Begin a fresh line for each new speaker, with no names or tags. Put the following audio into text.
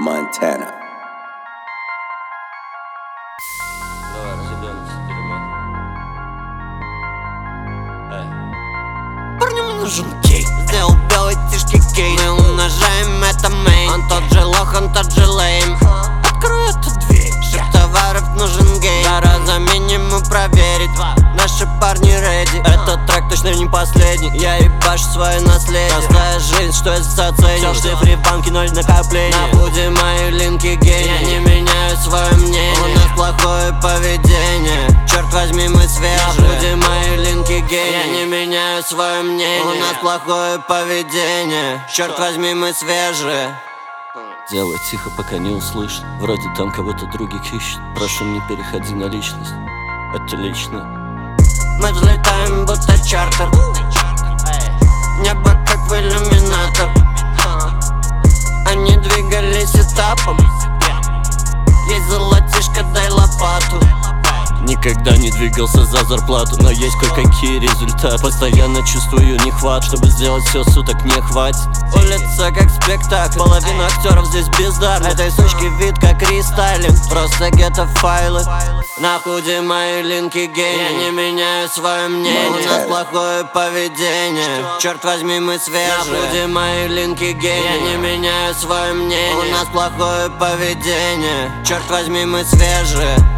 Montana.
Давай, разъебёмся, дерьмо.
Парню нужен кейк. Сделал белый тишки кейк. Мы умножаем это мейн. Он тот же лох, он тот же лейм. Открой эту дверь. Чтоб товаров нужен гейм. 2 раза минимум проверить. Наши парни реди. Этот трек точно не последний. Я ебашу свое наследие. Простая жизнь, что я заценил. Все в цифре в банке, 0 накопления. На пути мои линки гений. Я не меняю свое мнение. У нас плохое поведение. Черт возьми, мы свежие. На пути мои линки гений. Я не меняю свое мнение. У нас плохое поведение. Черт возьми, мы свежие.
Делай тихо, пока не услышит. Вроде там кого-то других ищет. Прошу, не переходи на личность. Это лично.
Мы взлетаем, будто чартер. Небо как в иллюминатор. Они двигались этапом. Есть золотишко, дай лопату.
Никогда не двигался за зарплату, но есть кое-какие результаты. Постоянно чувствую нехват, чтобы сделать все суток не хватит.
Улица как спектакль, половина актеров здесь бездарны. Этой сучки вид как рестайлинг, просто гетто-файлы. На худе мои линки гений. Я не меняю свое мнение. У нас плохое поведение. Черт возьми, мы свежие. На худе мои линки гений. Я не меняю свое мнение. У нас плохое поведение. Черт возьми, мы свежие.